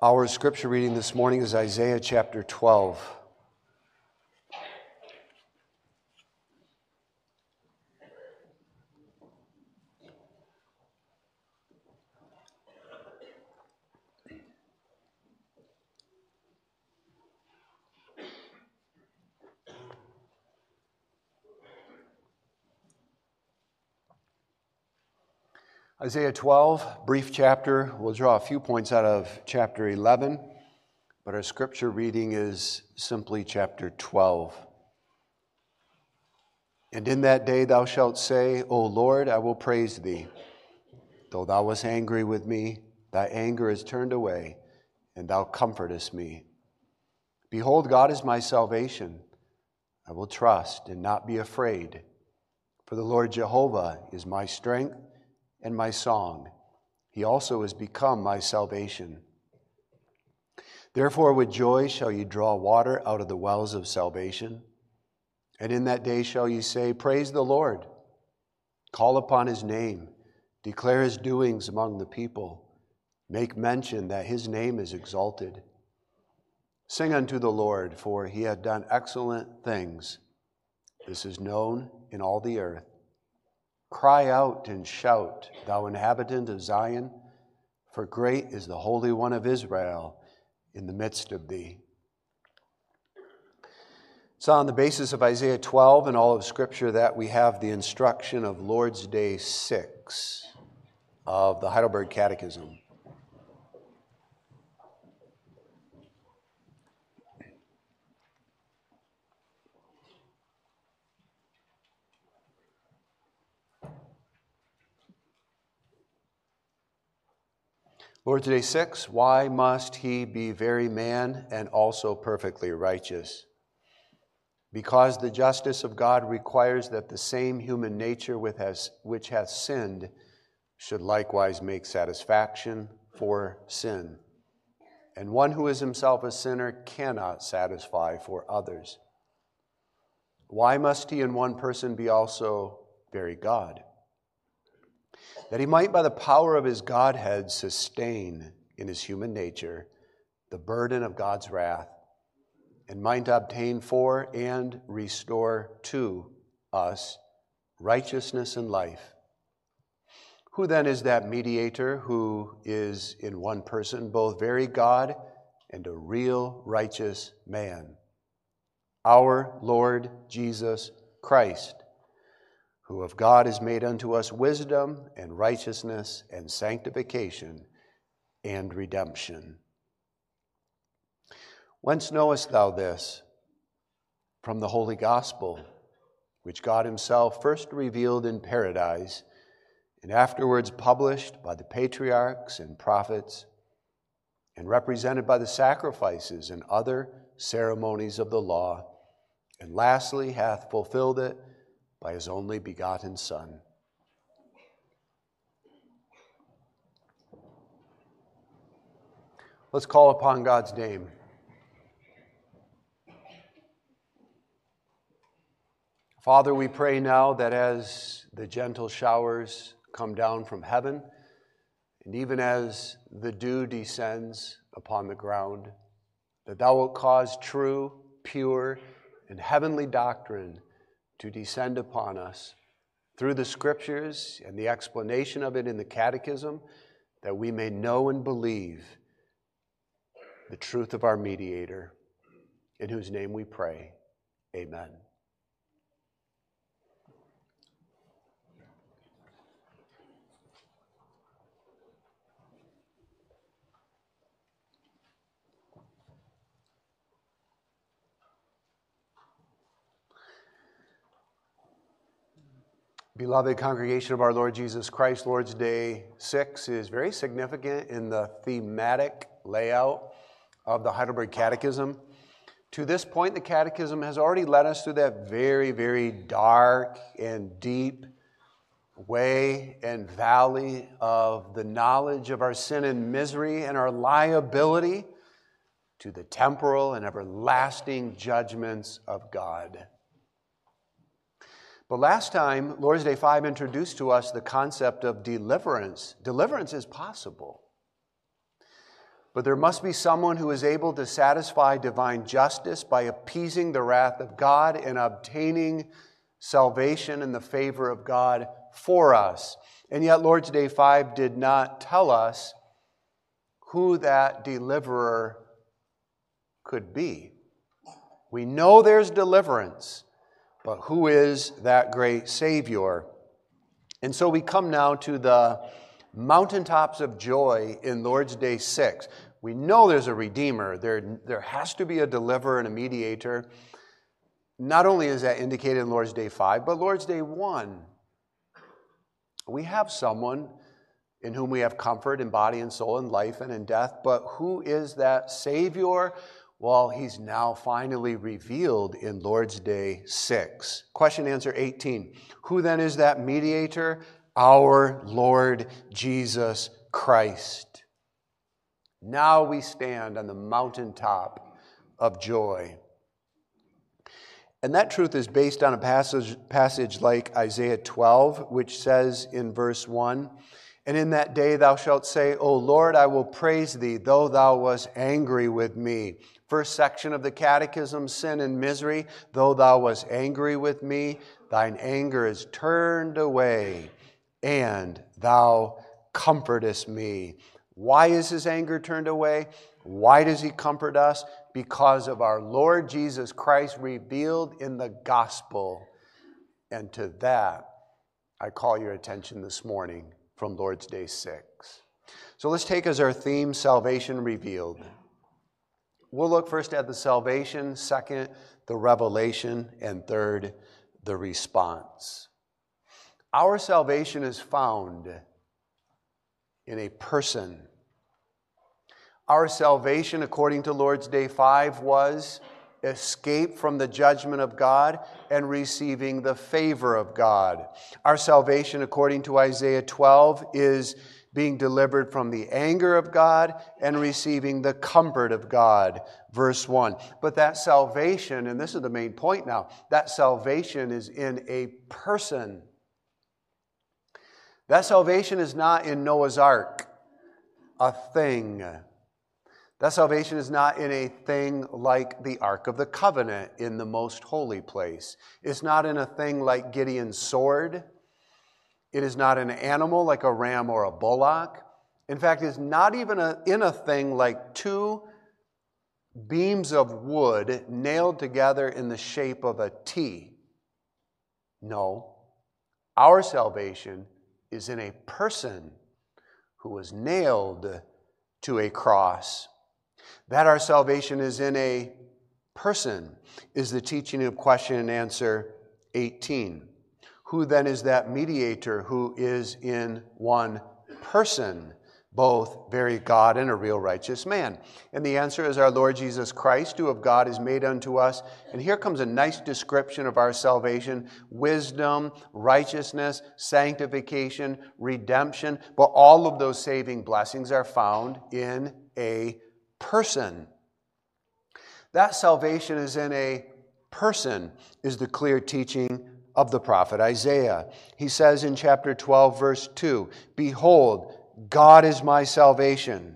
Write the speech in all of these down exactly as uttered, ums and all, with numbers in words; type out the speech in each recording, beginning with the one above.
Our scripture reading this morning is Isaiah chapter twelve. Isaiah twelve, brief chapter. We'll draw a few points out of chapter eleven, but our scripture reading is simply chapter twelve. And in that day thou shalt say, O Lord, I will praise thee. Though thou wast angry with me, thy anger is turned away, and thou comfortest me. Behold, God is my salvation. I will trust and not be afraid. For the Lord Jehovah is my strength and my song. He also has become my salvation. Therefore with joy shall ye draw water out of the wells of salvation. And in that day shall ye say, Praise the Lord. Call upon his name. Declare his doings among the people. Make mention that his name is exalted. Sing unto the Lord, for he hath done excellent things. This is known in all the earth. Cry out and shout, thou inhabitant of Zion, for great is the Holy One of Israel in the midst of thee. It's on the basis of Isaiah twelve and all of Scripture that we have the instruction of Lord's Day six of the Heidelberg Catechism. Lord's Day six, why must he be very man and also perfectly righteous? Because the justice of God requires that the same human nature which hath sinned should likewise make satisfaction for sin. And one who is himself a sinner cannot satisfy for others. Why must he in one person be also very God? That he might by the power of his Godhead sustain in his human nature the burden of God's wrath, and might obtain for and restore to us righteousness and life. Who then is that mediator who is in one person both very God and a real righteous man? Our Lord Jesus Christ, who of God is made unto us wisdom and righteousness and sanctification and redemption. Whence knowest thou this? From the Holy Gospel, which God himself first revealed in paradise, and afterwards published by the patriarchs and prophets, and represented by the sacrifices and other ceremonies of the law, and lastly hath fulfilled it by his only begotten Son. Let's call upon God's name. Father, we pray now that as the gentle showers come down from heaven, and even as the dew descends upon the ground, that thou wilt cause true, pure, and heavenly doctrine to descend upon us through the Scriptures and the explanation of it in the Catechism, that we may know and believe the truth of our mediator, in whose name we pray. Amen. Beloved congregation of our Lord Jesus Christ, Lord's Day six is very significant in the thematic layout of the Heidelberg Catechism. To this point, the Catechism has already led us through that very, very dark and deep way and valley of the knowledge of our sin and misery and our liability to the temporal and everlasting judgments of God. But last time, Lord's Day five introduced to us the concept of deliverance. Deliverance is possible. But there must be someone who is able to satisfy divine justice by appeasing the wrath of God and obtaining salvation and the favor of God for us. And yet Lord's Day five did not tell us who that deliverer could be. We know there's deliverance, but who is that great Savior? And so we come now to the mountaintops of joy in Lord's Day six. We know there's a Redeemer. There, there has to be a deliverer and a mediator. Not only is that indicated in Lord's Day five, but Lord's Day one. We have someone in whom we have comfort in body and soul, in life and in death. But who is that Savior? Well, he's now finally revealed in Lord's Day six. Question answer eighteen. Who then is that mediator? Our Lord Jesus Christ. Now we stand on the mountaintop of joy. And that truth is based on a passage, passage like Isaiah twelve, which says in verse one, "And in that day thou shalt say, O Lord, I will praise thee, though thou wast angry with me." First section of the Catechism, sin and misery. "Though thou wast angry with me, thine anger is turned away, and thou comfortest me." Why is his anger turned away? Why does he comfort us? Because of our Lord Jesus Christ revealed in the gospel. And to that, I call your attention this morning from Lord's Day six. So let's take as our theme, salvation revealed. We'll look first at the salvation, second, the revelation, and third, the response. Our salvation is found in a person. Our salvation, according to Lord's Day five, was escape from the judgment of God and receiving the favor of God. Our salvation, according to Isaiah twelve, is being delivered from the anger of God and receiving the comfort of God. Verse one. But that salvation, and this is the main point now, that salvation is in a person. That salvation is not in Noah's Ark, a thing. That salvation is not in a thing like the Ark of the Covenant in the most holy place. It's not in a thing like Gideon's sword. It is not an animal like a ram or a bullock. In fact, it's not even a, in a thing like two beams of wood nailed together in the shape of a T. No, our salvation is in a person who was nailed to a cross. That our salvation is in a person is the teaching of question and answer eighteen. Who then is that mediator who is in one person, both very God and a real righteous man? And the answer is our Lord Jesus Christ, who of God is made unto us. And here comes a nice description of our salvation: wisdom, righteousness, sanctification, redemption. But all of those saving blessings are found in a person. That salvation is in a person is the clear teaching of the prophet Isaiah. He says in chapter twelve, verse two, "Behold, God is my salvation."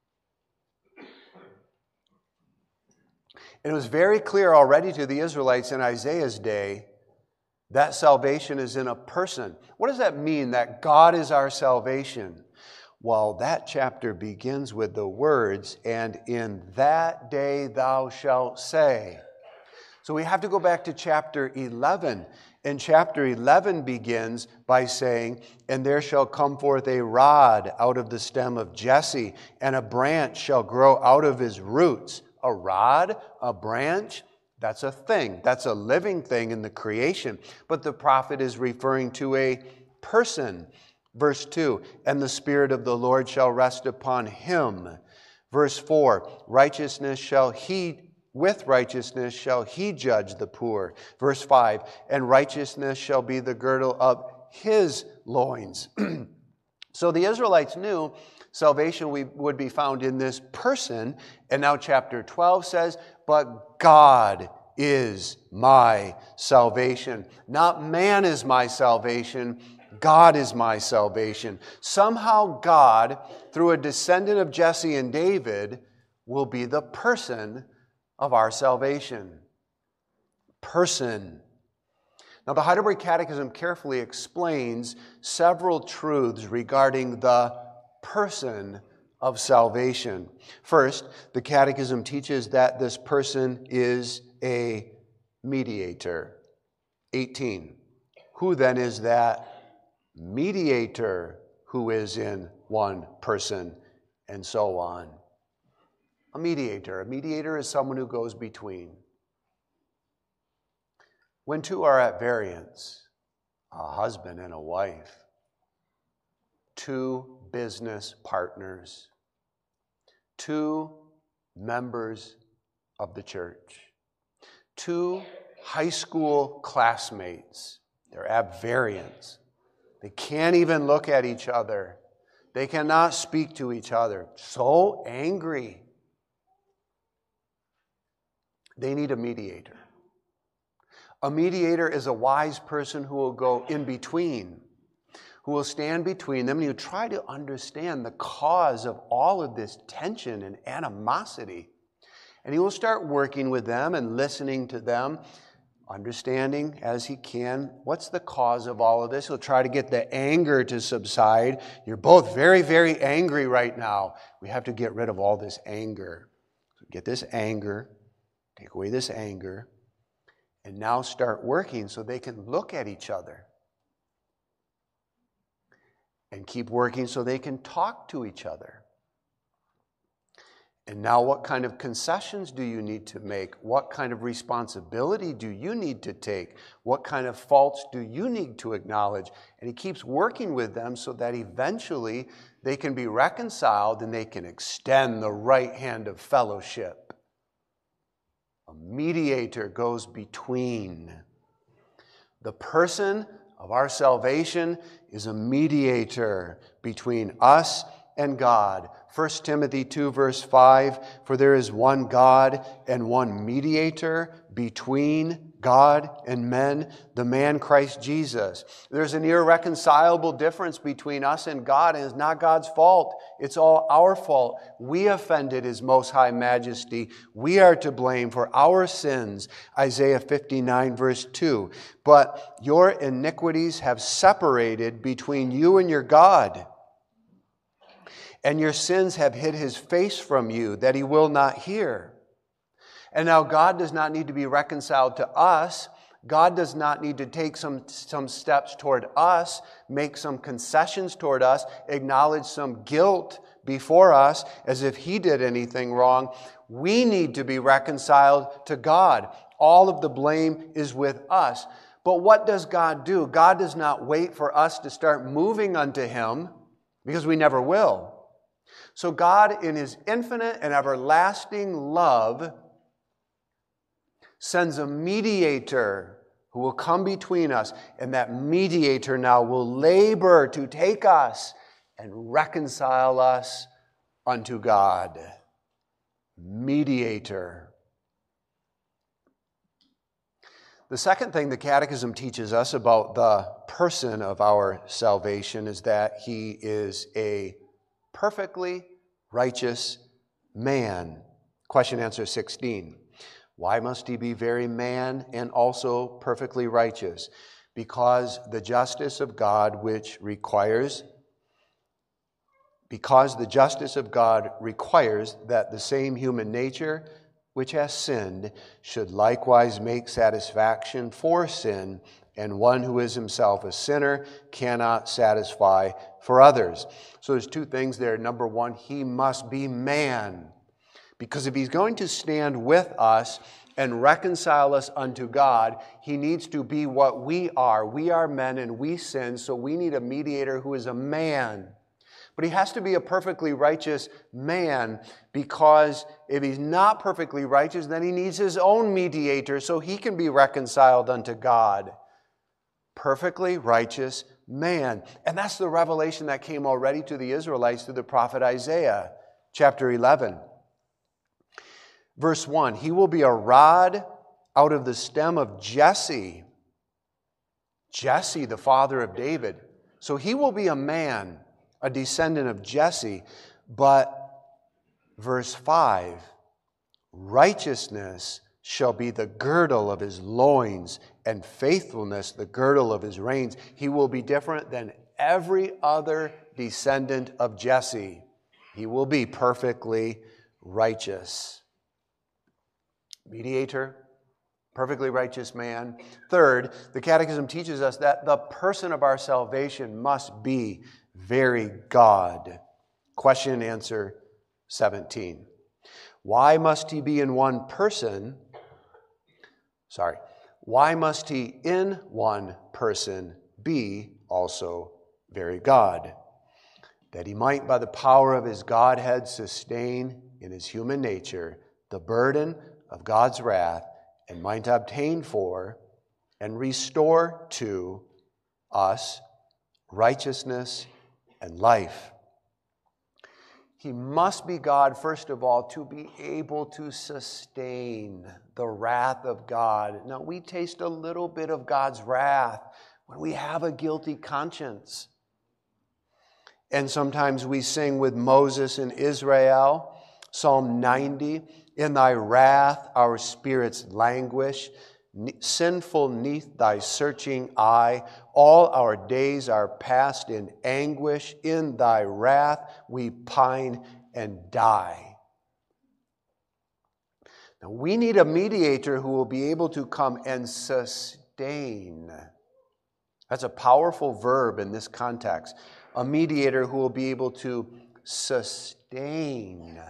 And it was very clear already to the Israelites in Isaiah's day that salvation is in a person. What does that mean, that God is our salvation? Well, that chapter begins with the words, "And in that day thou shalt say." So we have to go back to chapter eleven. And chapter eleven begins by saying, "And there shall come forth a rod out of the stem of Jesse, and a branch shall grow out of his roots." A rod, a branch, that's a thing. That's a living thing in the creation. But the prophet is referring to a person. Verse two, "And the Spirit of the Lord shall rest upon him." Verse four, "Righteousness shall he With righteousness shall he judge the poor." Verse five, "And righteousness shall be the girdle of his loins." So the Israelites knew salvation would be found in this person. And now chapter twelve says, "But God is my salvation." Not man is my salvation. God is my salvation. Somehow God, through a descendant of Jesse and David, will be the person of our salvation. Person. Now, the Heidelberg Catechism carefully explains several truths regarding the person of salvation. First, the Catechism teaches that this person is a mediator. eighteen. Who then is that mediator who is in one person? And so on. A mediator. A mediator is someone who goes between. When two are at variance, a husband and a wife, two business partners, two members of the church, two high school classmates, they're at variance. They can't even look at each other. They cannot speak to each other. So angry. They need a mediator. A mediator is a wise person who will go in between, who will stand between them, and you try to understand the cause of all of this tension and animosity. And he will start working with them and listening to them, understanding as he can what's the cause of all of this. He'll try to get the anger to subside. You're both very, very angry right now. We have to get rid of all this anger. So get this anger, take away this anger, and now start working so they can look at each other. And keep working so they can talk to each other. And now what kind of concessions do you need to make? What kind of responsibility do you need to take? What kind of faults do you need to acknowledge? And he keeps working with them so that eventually they can be reconciled and they can extend the right hand of fellowship. A mediator goes between. The person of our salvation is a mediator between us and God. First Timothy two, verse five, for there is one God and one mediator between God and men, the man Christ Jesus. There's an irreconcilable difference between us and God, and it's not God's fault. It's all our fault. We offended His Most High Majesty. We are to blame for our sins. Isaiah fifty-nine, verse two. But your iniquities have separated between you and your God, and your sins have hid His face from you, that He will not hear. And now God does not need to be reconciled to us. God does not need to take some, some steps toward us, make some concessions toward us, acknowledge some guilt before us as if He did anything wrong. We need to be reconciled to God. All of the blame is with us. But what does God do? God does not wait for us to start moving unto Him, because we never will. So God, in His infinite and everlasting love, sends a mediator who will come between us, and that mediator now will labor to take us and reconcile us unto God. Mediator. The second thing the Catechism teaches us about the person of our salvation is that He is a perfectly righteous man. Question answer sixteen. Why must He be very man and also perfectly righteous? Because the justice of God which requires, because the justice of God requires that the same human nature which has sinned should likewise make satisfaction for sin, and one who is himself a sinner cannot satisfy for others. So there's two things there. Number one, He must be man. Because if He's going to stand with us and reconcile us unto God, He needs to be what we are. We are men and we sin, so we need a mediator who is a man. But He has to be a perfectly righteous man, because if He's not perfectly righteous, then He needs His own mediator so He can be reconciled unto God. Perfectly righteous man. And that's the revelation that came already to the Israelites through the prophet Isaiah, chapter eleven. Verse one, He will be a rod out of the stem of Jesse. Jesse, the father of David. So he will be a man, a descendant of Jesse. But verse five, righteousness shall be the girdle of his loins, and faithfulness the girdle of his reins. He will be different than every other descendant of Jesse. He will be perfectly righteous. Mediator, perfectly righteous man. Third, the Catechism teaches us that the person of our salvation must be very God. Question and answer seventeen. Why must he be in one person? Sorry. Why must he in one person be also very God? That he might by the power of his Godhead sustain in his human nature the burden of God's wrath, and might obtain for and restore to us righteousness and life. He must be God, first of all, to be able to sustain the wrath of God. Now, we taste a little bit of God's wrath when we have a guilty conscience. And sometimes we sing with Moses in Israel, Psalm ninety, in thy wrath our spirits languish, sinful neath thy searching eye, all our days are passed in anguish, in thy wrath we pine and die. Now we need a mediator who will be able to come and sustain. That's a powerful verb in this context. A mediator who will be able to sustain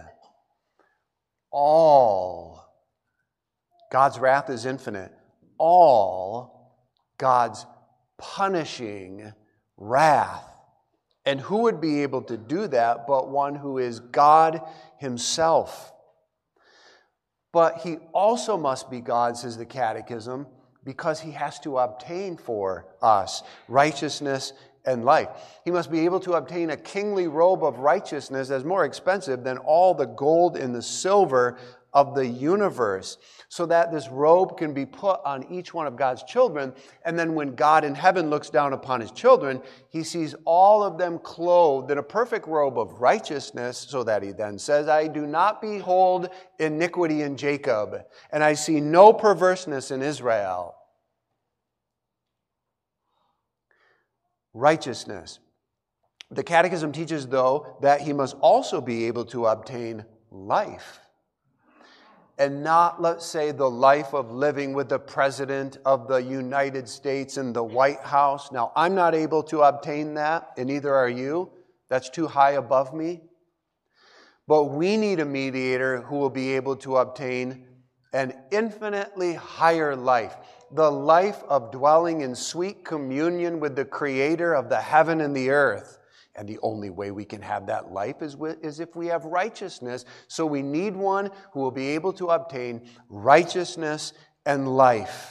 all. God's wrath is infinite. All God's punishing wrath. And who would be able to do that but one who is God himself? But he also must be God, says the Catechism, because he has to obtain for us righteousness and life. He must be able to obtain a kingly robe of righteousness that's more expensive than all the gold and the silver of the universe, so that this robe can be put on each one of God's children. And then when God in heaven looks down upon his children, he sees all of them clothed in a perfect robe of righteousness, so that he then says, I do not behold iniquity in Jacob, and I see no perverseness in Israel. Righteousness. The Catechism teaches, though, that he must also be able to obtain life. And not, let's say, the life of living with the President of the United States in the White House. Now, I'm not able to obtain that, and neither are you. That's too high above me. But we need a mediator who will be able to obtain an infinitely higher life. The life of dwelling in sweet communion with the Creator of the heaven and the earth. And the only way we can have that life is, with, is if we have righteousness. So we need one who will be able to obtain righteousness and life.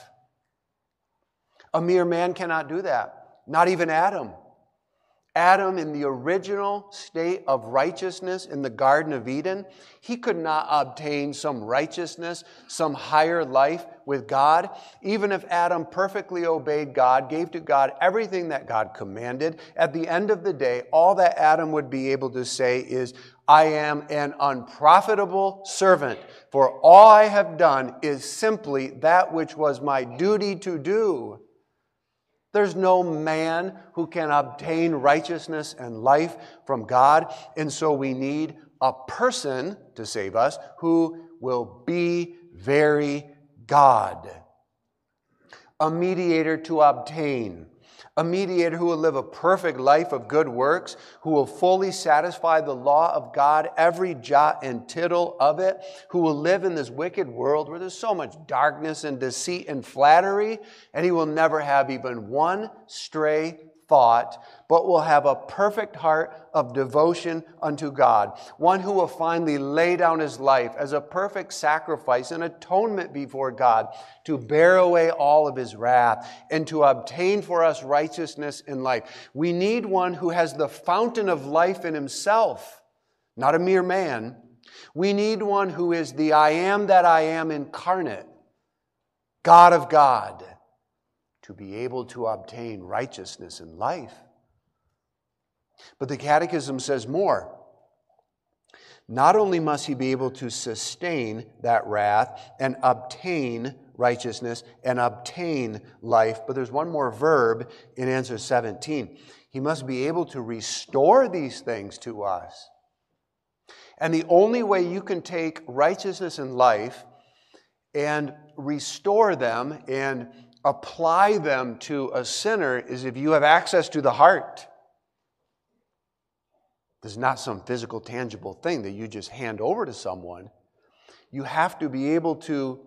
A mere man cannot do that. Not even Adam. Adam, in the original state of righteousness in the Garden of Eden, he could not obtain some righteousness, some higher life with God. Even if Adam perfectly obeyed God, gave to God everything that God commanded, at the end of the day, all that Adam would be able to say is, I am an unprofitable servant, for all I have done is simply that which was my duty to do. There's no man who can obtain righteousness and life from God. And so we need a person to save us who will be very God. A mediator to obtain. A mediator who will live a perfect life of good works, who will fully satisfy the law of God, every jot and tittle of it, who will live in this wicked world where there's so much darkness and deceit and flattery, and he will never have even one stray thought, but will have a perfect heart of devotion unto God. One who will finally lay down his life as a perfect sacrifice and atonement before God to bear away all of his wrath and to obtain for us righteousness and life. We need one who has the fountain of life in himself, not a mere man. We need one who is the I am that I am incarnate, God of God, to be able to obtain righteousness and life. But the Catechism says more. Not only must he be able to sustain that wrath and obtain righteousness and obtain life, but there's one more verb in answer seventeen. He must be able to restore these things to us. And the only way you can take righteousness and life and restore them and apply them to a sinner is if you have access to the heart. This is not some physical, tangible thing that you just hand over to someone. You have to be able to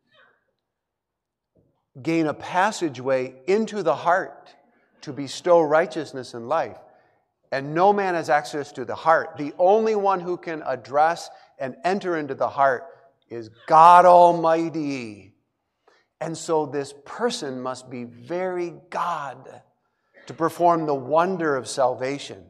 gain a passageway into the heart to bestow righteousness and life. And no man has access to the heart. The only one who can address and enter into the heart is God Almighty. And so this person must be very God to perform the wonder of salvation.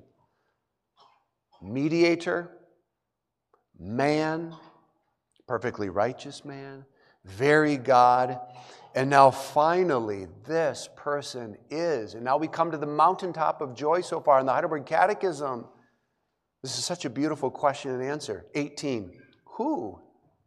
Mediator, man, perfectly righteous man, very God. And now finally, this person is, and now we come to the mountaintop of joy so far in the Heidelberg Catechism. This is such a beautiful question and answer. eighteen. Who?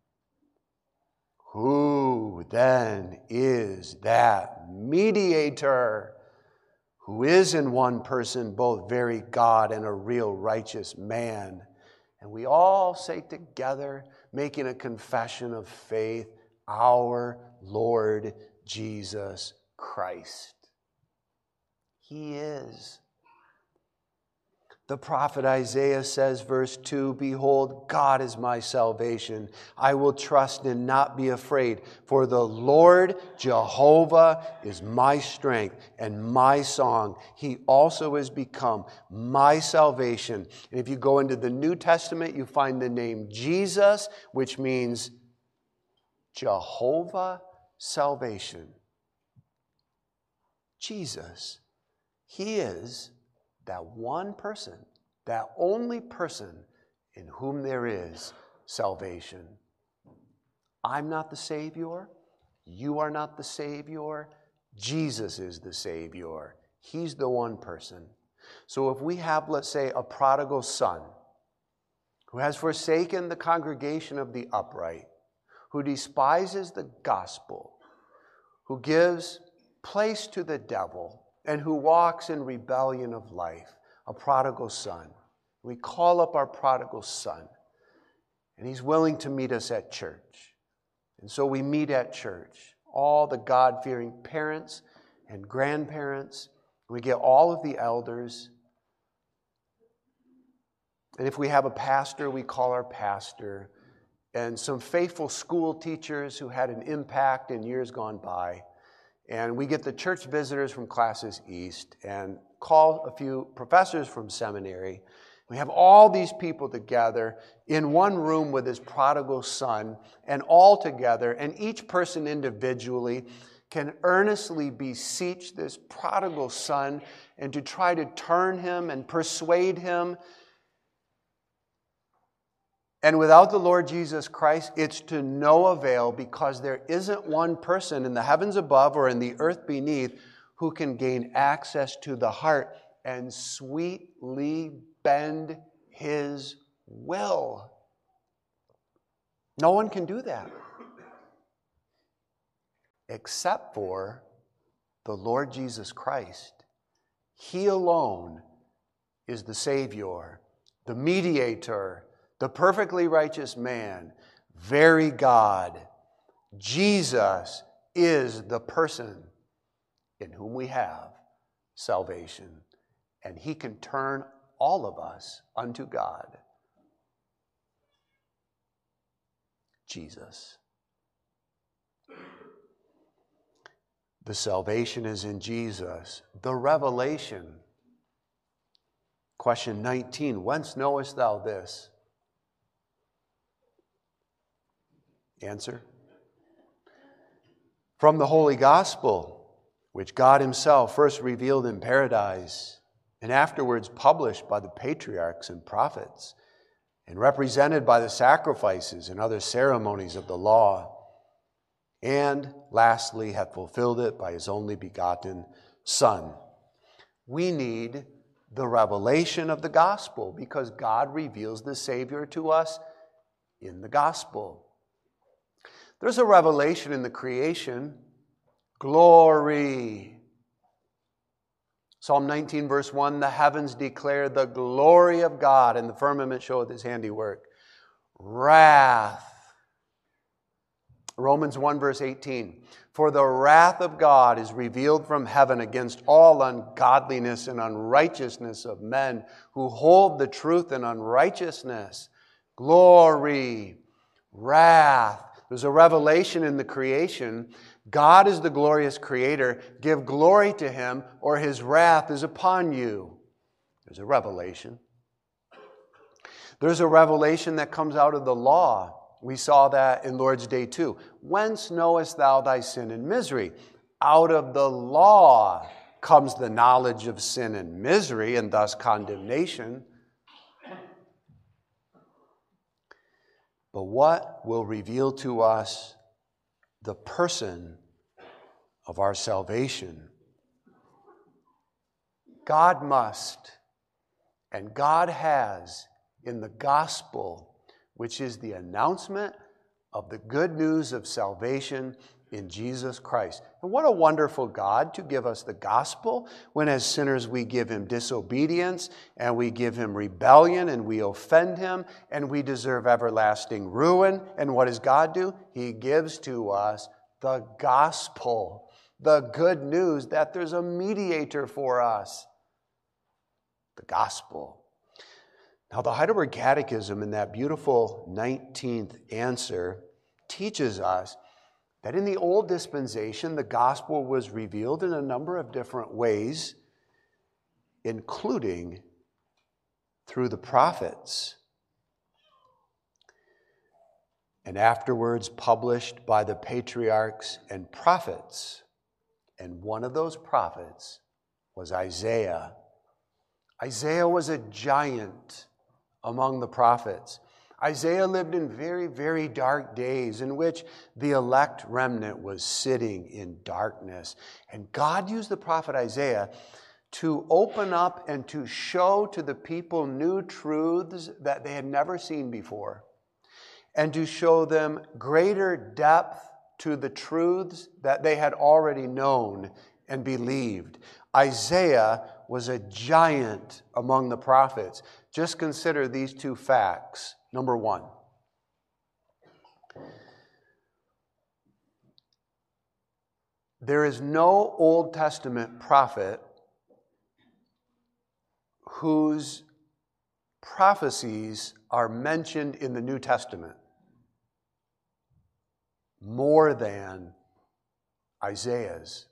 Who then is that mediator who is in one person both very God and a real righteous man? And we all say together, making a confession of faith, our Lord Jesus Christ. He is. The prophet Isaiah says, verse two, behold, God is my salvation. I will trust and not be afraid, for the Lord Jehovah is my strength and my song. He also has become my salvation. And if you go into the New Testament, you find the name Jesus, which means Jehovah salvation. Jesus, he is that one person, that only person in whom there is salvation. I'm not the Savior. You are not the Savior. Jesus is the Savior. He's the one person. So if we have, let's say, a prodigal son who has forsaken the congregation of the upright, who despises the gospel, who gives place to the devil, and who walks in rebellion of life, a prodigal son. We call up our prodigal son, and he's willing to meet us at church. And so we meet at church, all the God-fearing parents and grandparents. We get all of the elders. And if we have a pastor, we call our pastor, and some faithful school teachers who had an impact in years gone by. And we get the church visitors from Classes East and call a few professors from seminary. We have all these people together in one room with this prodigal son, and all together, and each person individually can earnestly beseech this prodigal son and to try to turn him and persuade him. And without the Lord Jesus Christ, it's to no avail, because there isn't one person in the heavens above or in the earth beneath who can gain access to the heart and sweetly bend his will. No one can do that except for the Lord Jesus Christ. He alone is the Savior, the mediator, the perfectly righteous man, very God. Jesus is the person in whom we have salvation, and he can turn all of us unto God. Jesus. The salvation is in Jesus. The revelation. Question nineteen, whence knowest thou this? Answer. From the Holy Gospel, which God himself first revealed in paradise and afterwards published by the patriarchs and prophets and represented by the sacrifices and other ceremonies of the law, and lastly hath fulfilled it by his only begotten Son. We need the revelation of the gospel, because God reveals the Savior to us in the gospel. There's a revelation in the creation. Glory. Psalm nineteen, verse one, the heavens declare the glory of God, and the firmament showeth his handiwork. Wrath. Romans one, verse eighteen, for the wrath of God is revealed from heaven against all ungodliness and unrighteousness of men who hold the truth in unrighteousness. Glory. Wrath. There's a revelation in the creation. God is the glorious creator. Give glory to him, or his wrath is upon you. There's a revelation. There's a revelation that comes out of the law. We saw that in Lord's Day too. Whence knowest thou thy sin and misery? Out of the law comes the knowledge of sin and misery, and thus condemnation. But what will reveal to us the person of our salvation? God must, and God has, in the gospel, which is the announcement of the good news of salvation in Jesus Christ. And what a wonderful God to give us the gospel when as sinners we give him disobedience and we give him rebellion and we offend him and we deserve everlasting ruin. And what does God do? He gives to us the gospel, the good news that there's a mediator for us. The gospel. Now the Heidelberg Catechism in that beautiful nineteenth answer teaches us that in the old dispensation, the gospel was revealed in a number of different ways, including through the prophets, and afterwards published by the patriarchs and prophets. And one of those prophets was Isaiah. Isaiah was a giant among the prophets. Isaiah lived in very, very dark days in which the elect remnant was sitting in darkness. And God used the prophet Isaiah to open up and to show to the people new truths that they had never seen before, and to show them greater depth to the truths that they had already known and believed. Isaiah was a giant among the prophets. Just consider these two facts. Number one, there is no Old Testament prophet whose prophecies are mentioned in the New Testament more than Isaiah's.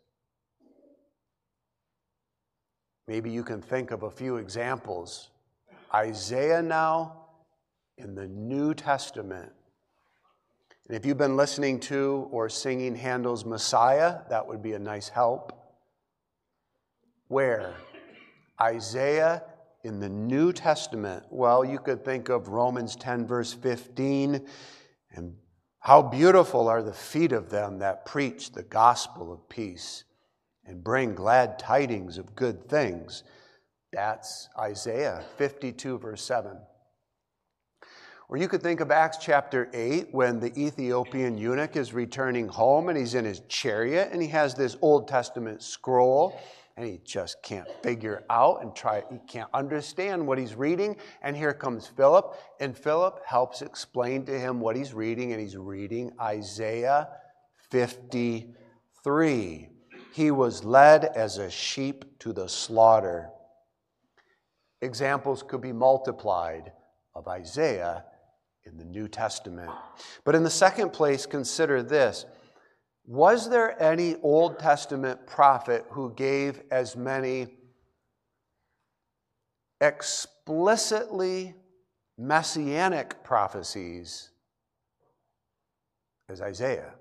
Maybe you can think of a few examples. Isaiah now in the New Testament. And if you've been listening to or singing Handel's Messiah, that would be a nice help. Where? Isaiah in the New Testament. Well, you could think of Romans ten, verse fifteen, and how beautiful are the feet of them that preach the gospel of peace and bring glad tidings of good things. That's Isaiah fifty-two, verse seven. Or you could think of Acts chapter eight when the Ethiopian eunuch is returning home and he's in his chariot and he has this Old Testament scroll and he just can't figure out and try, he can't understand what he's reading. And here comes Philip, and Philip helps explain to him what he's reading, and he's reading Isaiah fifty-three. He was led as a sheep to the slaughter. Examples could be multiplied of Isaiah in the New Testament. But in the second place, consider this. Was there any Old Testament prophet who gave as many explicitly messianic prophecies as Isaiah?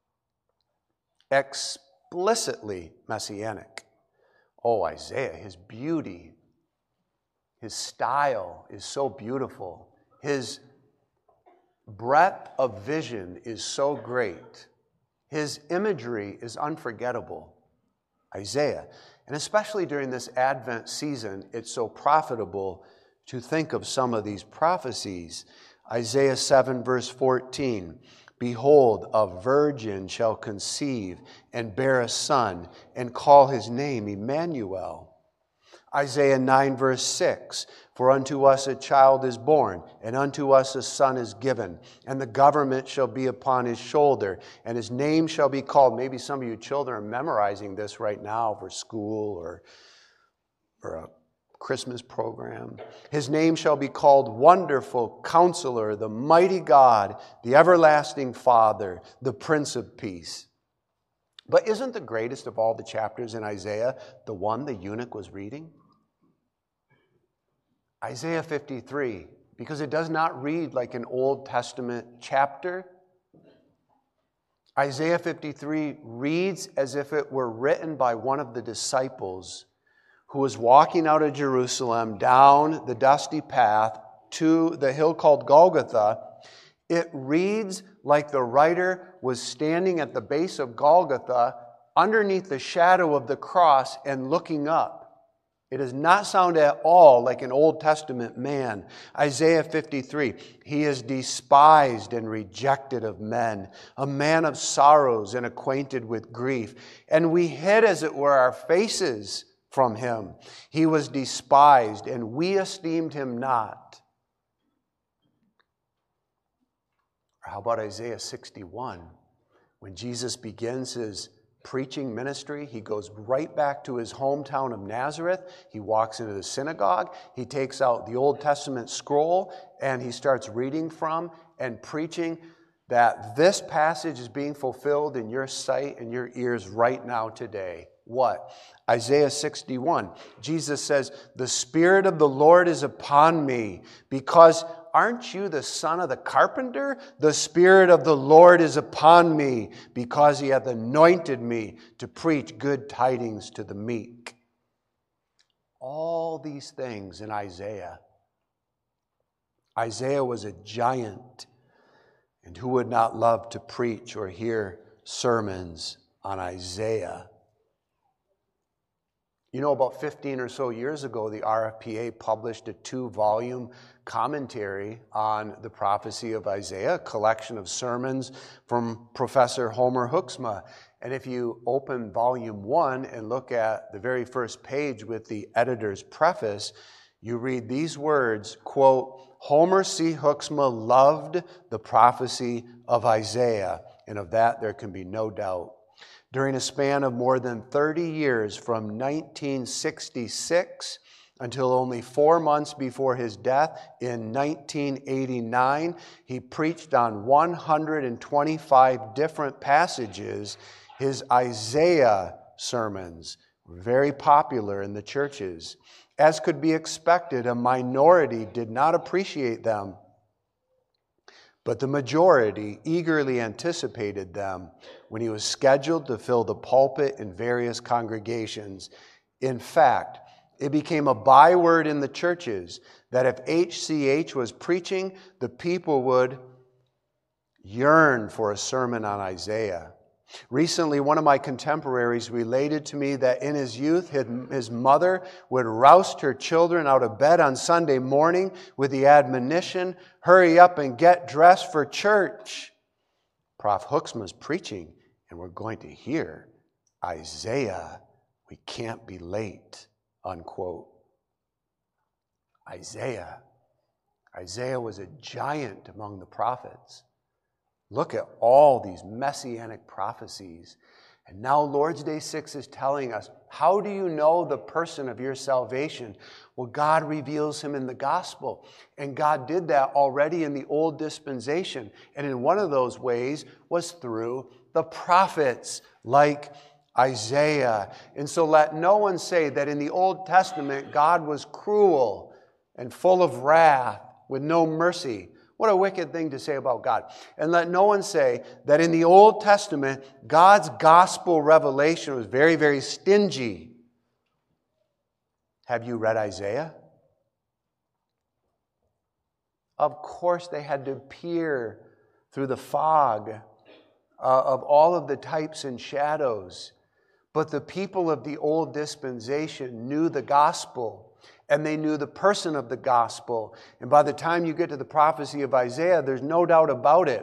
Explicitly messianic. Oh, Isaiah, his beauty, his style is so beautiful. His breadth of vision is so great. His imagery is unforgettable. Isaiah. And especially during this Advent season, it's so profitable to think of some of these prophecies. Isaiah seven, verse fourteen, behold, a virgin shall conceive and bear a son, and call his name Emmanuel. Isaiah nine, verse six, for unto us a child is born, and unto us a son is given, and the government shall be upon his shoulder, and his name shall be called. Maybe some of you children are memorizing this right now for school or, or a Christmas program. His name shall be called Wonderful Counselor, the Mighty God, the Everlasting Father, the Prince of Peace. But isn't the greatest of all the chapters in Isaiah the one the eunuch was reading? Isaiah fifty-three, because it does not read like an Old Testament chapter. Isaiah fifty-three reads as if it were written by one of the disciples who was walking out of Jerusalem down the dusty path to the hill called Golgotha. It reads like the writer was standing at the base of Golgotha underneath the shadow of the cross and looking up. It does not sound at all like an Old Testament man. Isaiah fifty-three, he is despised and rejected of men, a man of sorrows and acquainted with grief. And we hid, as it were, our faces from him. He was despised, and we esteemed him not. Or how about Isaiah sixty-one? When Jesus begins his preaching ministry, he goes right back to his hometown of Nazareth. He walks into the synagogue. He takes out the Old Testament scroll, and he starts reading from and preaching that this passage is being fulfilled in your sight and your ears right now today. What? Isaiah sixty-one. Jesus says, the Spirit of the Lord is upon me, because aren't you the son of the carpenter? The Spirit of the Lord is upon me, because he hath anointed me to preach good tidings to the meek. All these things in Isaiah. Isaiah was a giant, and who would not love to preach or hear sermons on Isaiah? You know, about fifteen or so years ago, the R F P A published a two-volume commentary on the prophecy of Isaiah, a collection of sermons from Professor Homer Hoeksma. And if you open volume one and look at the very first page with the editor's preface, you read these words, quote, Homer C. Hoeksma loved the prophecy of Isaiah, and of that there can be no doubt. During a span of more than thirty years, from nineteen sixty-six until only four months before his death in nineteen eighty-nine, he preached on one hundred twenty-five different passages. His Isaiah sermons were very popular in the churches. As could be expected, a minority did not appreciate them, but the majority eagerly anticipated them when he was scheduled to fill the pulpit in various congregations. In fact, it became a byword in the churches that if H C H was preaching, the people would yearn for a sermon on Isaiah. Recently, one of my contemporaries related to me that in his youth, his mother would roust her children out of bed on Sunday morning with the admonition, hurry up and get dressed for church. Professor Hoeksma's preaching, and we're going to hear Isaiah, we can't be late, unquote. Isaiah. Isaiah was a giant among the prophets. Look at all these messianic prophecies. And now Lord's Day six is telling us, how do you know the person of your salvation? Well, God reveals him in the gospel. And God did that already in the old dispensation. And in one of those ways was through the prophets like Isaiah. And so let no one say that in the Old Testament God was cruel and full of wrath with no mercy. What a wicked thing to say about God. And let no one say that in the Old Testament, God's gospel revelation was very, very stingy. Have you read Isaiah? Of course, they had to peer through the fog uh, of all of the types and shadows. But the people of the old dispensation knew the gospel, and they knew the person of the gospel. And by the time you get to the prophecy of Isaiah, there's no doubt about it.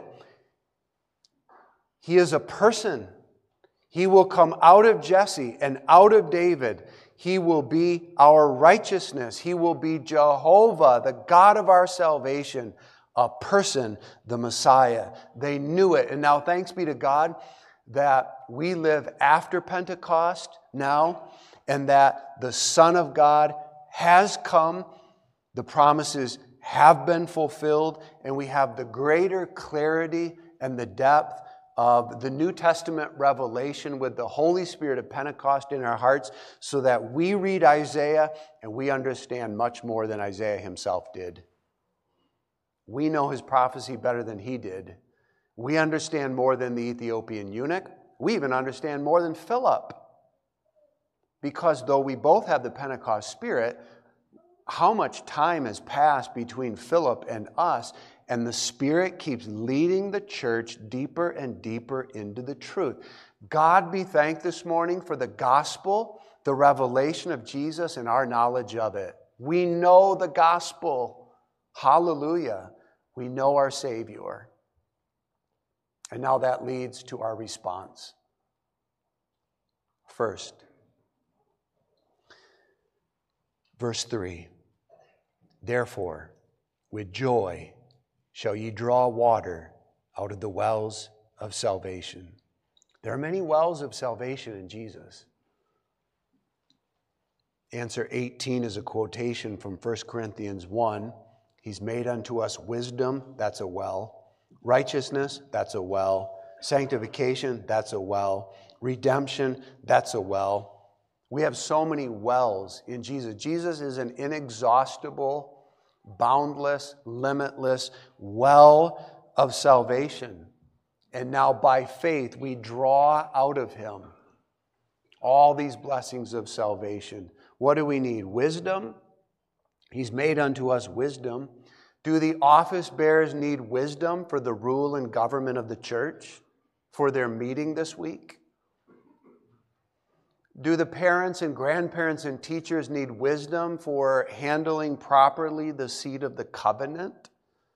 He is a person. He will come out of Jesse and out of David. He will be our righteousness. He will be Jehovah, the God of our salvation, a person, the Messiah. They knew it. And now thanks be to God that we live after Pentecost now, and that the Son of God has come. The promises have been fulfilled, and we have the greater clarity and the depth of the New Testament revelation with the Holy Spirit of Pentecost in our hearts, so that we read Isaiah and we understand much more than Isaiah himself did. We know his prophecy better than he did. We understand more than the Ethiopian eunuch. We even understand more than Philip. Because though we both have the Pentecost Spirit, how much time has passed between Philip and us, and the Spirit keeps leading the church deeper and deeper into the truth. God be thanked this morning for the gospel, the revelation of Jesus, and our knowledge of it. We know the gospel. Hallelujah. We know our Savior. And now that leads to our response. First, verse three, therefore, with joy shall ye draw water out of the wells of salvation. There are many wells of salvation in Jesus. Answer eighteen is a quotation from First Corinthians one. He's made unto us wisdom, that's a well. Righteousness, that's a well. Sanctification, that's a well. Redemption, that's a well. We have so many wells in Jesus. Jesus is an inexhaustible, boundless, limitless well of salvation. And now by faith, we draw out of him all these blessings of salvation. What do we need? Wisdom. He's made unto us wisdom. Do the office bearers need wisdom for the rule and government of the church, for their meeting this week? Do the parents and grandparents and teachers need wisdom for handling properly the seed of the covenant?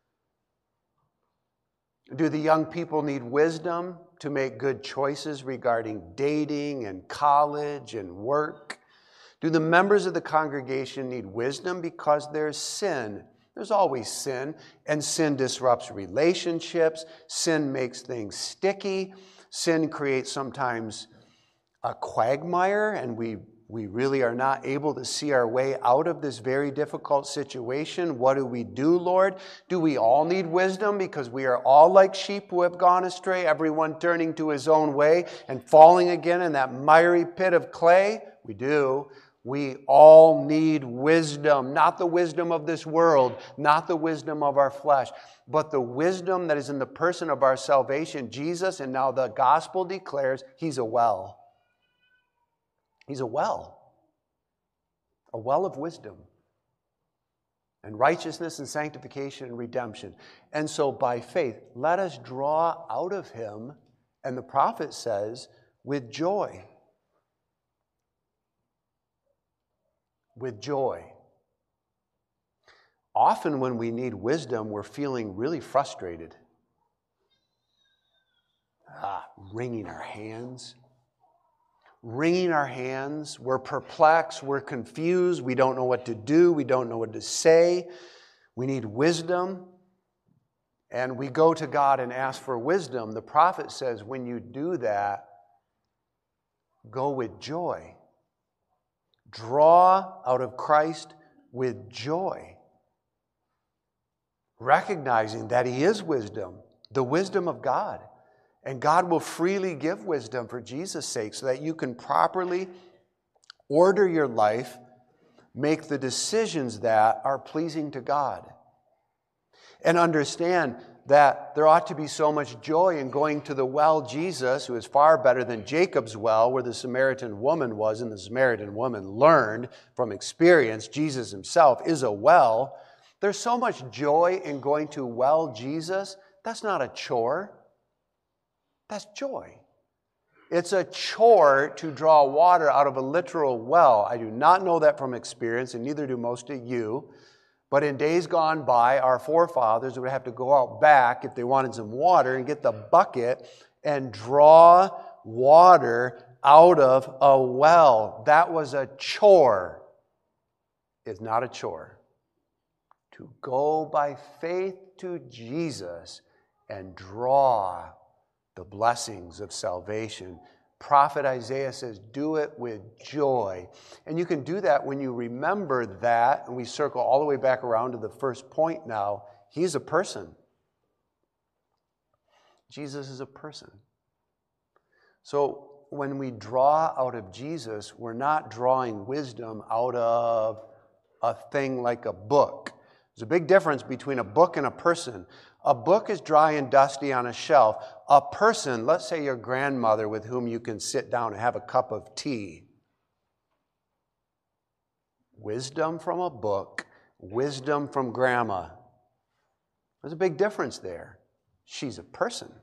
Do the young people need wisdom to make good choices regarding dating and college and work? Do the members of the congregation need wisdom because there's sin? There's always sin, and sin disrupts relationships. Sin makes things sticky. Sin creates sometimes a quagmire, and we, we really are not able to see our way out of this very difficult situation. What do we do, Lord? Do we all need wisdom because we are all like sheep who have gone astray, everyone turning to his own way and falling again in that miry pit of clay? We do. We all need wisdom, not the wisdom of this world, not the wisdom of our flesh, but the wisdom that is in the person of our salvation, Jesus. And now the gospel declares he's a well. He's a well, a well of wisdom and righteousness and sanctification and redemption. And so by faith, let us draw out of him, and the prophet says, with joy. With joy. Often when we need wisdom, we're feeling really frustrated. Ah, wringing our hands. Wringing our hands. We're perplexed. We're confused. We don't know what to do. We don't know what to say. We need wisdom. And we go to God and ask for wisdom. The prophet says, when you do that, go with joy. Draw out of Christ with joy, recognizing that he is wisdom, the wisdom of God. And God will freely give wisdom for Jesus' sake so that you can properly order your life, make the decisions that are pleasing to God. And understand that there ought to be so much joy in going to the well Jesus, who is far better than Jacob's well, where the Samaritan woman was, and the Samaritan woman learned from experience Jesus himself is a well. There's so much joy in going to well Jesus. That's not a chore. That's joy. It's a chore to draw water out of a literal well. I do not know that from experience, and neither do most of you. But in days gone by, our forefathers would have to go out back if they wanted some water and get the bucket and draw water out of a well. That was a chore. It's not a chore. To go by faith to Jesus and draw the blessings of salvation. Prophet Isaiah says, do it with joy. And you can do that when you remember that, and we circle all the way back around to the first point now. He's a person. Jesus is a person. So when we draw out of Jesus, we're not drawing wisdom out of a thing like a book. There's a big difference between a book and a person. A book is dry and dusty on a shelf. A person, let's say your grandmother with whom you can sit down and have a cup of tea. Wisdom from a book, wisdom from grandma. There's a big difference there. She's a person.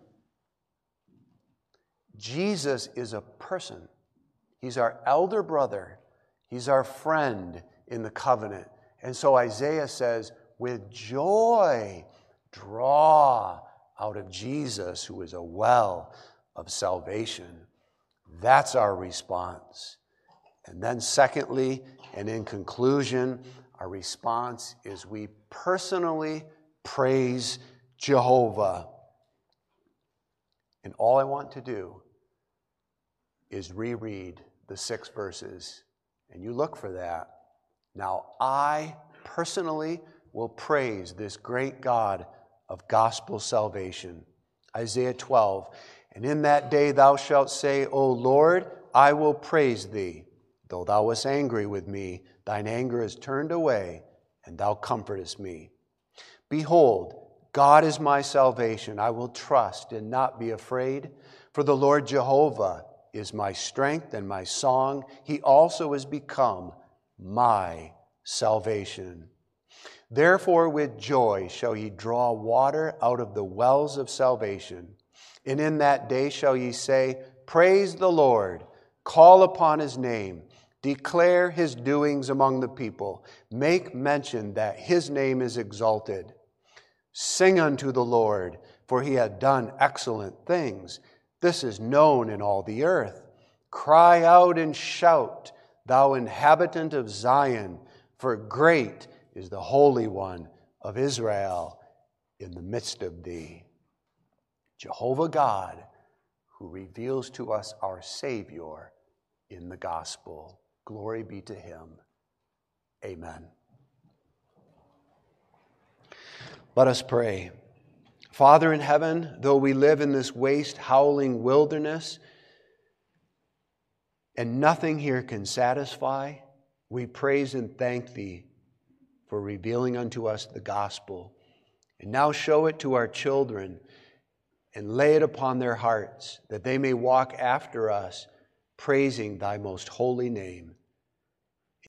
Jesus is a person. He's our elder brother. He's our friend in the covenant. And so Isaiah says, with joy, draw out of Jesus, who is a well of salvation. That's our response. And then secondly, and in conclusion, our response is we personally praise Jehovah. And all I want to do is reread the six verses. And you look for that. Now, I personally will praise this great God of gospel salvation. Isaiah twelve, and in that day thou shalt say, O Lord, I will praise thee. Though thou wast angry with me, thine anger is turned away, and thou comfortest me. Behold, God is my salvation. I will trust and not be afraid. For the Lord Jehovah is my strength and my song. He also is become my salvation. Therefore with joy shall ye draw water out of the wells of salvation. And in that day shall ye say, Praise the Lord, call upon his name, declare his doings among the people, make mention that his name is exalted. Sing unto the Lord, for he hath done excellent things. This is known in all the earth. Cry out and shout, thou inhabitant of Zion, for great is the Holy One of Israel in the midst of thee. Jehovah God, who reveals to us our Savior in the gospel. Glory be to him. Amen. Let us pray. Father in heaven, though we live in this waste, howling wilderness, and nothing here can satisfy, we praise and thank thee for revealing unto us the gospel. And now show it to our children and lay it upon their hearts, that they may walk after us, praising thy most holy name.